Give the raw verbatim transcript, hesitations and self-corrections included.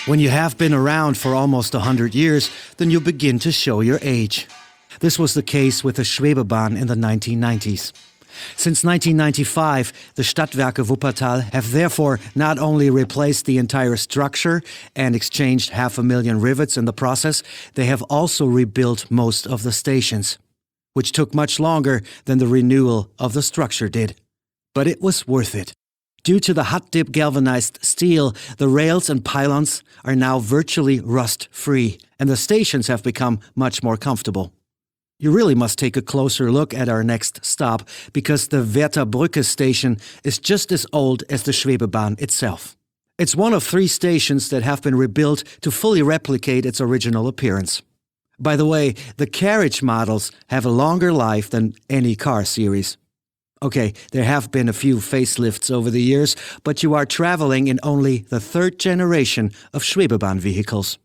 When you have been around for almost a hundred years, then you begin to show your age. This was the case with the Schwebebahn in the nineteen nineties. Since nineteen ninety-five, the Stadtwerke Wuppertal have therefore not only replaced the entire structure and exchanged half a million rivets in the process, they have also rebuilt most of the stations, which took much longer than the renewal of the structure did. But it was worth it. Due to the hot-dip galvanized steel, the rails and pylons are now virtually rust-free, and the stations have become much more comfortable. You really must take a closer look at our next stop, because the Wärterbrücke station is just as old as the Schwebebahn itself. It's one of three stations that have been rebuilt to fully replicate its original appearance. By the way, the carriage models have a longer life than any car series. Okay, there have been a few facelifts over the years, but you are traveling in only the third generation of Schwebebahn vehicles.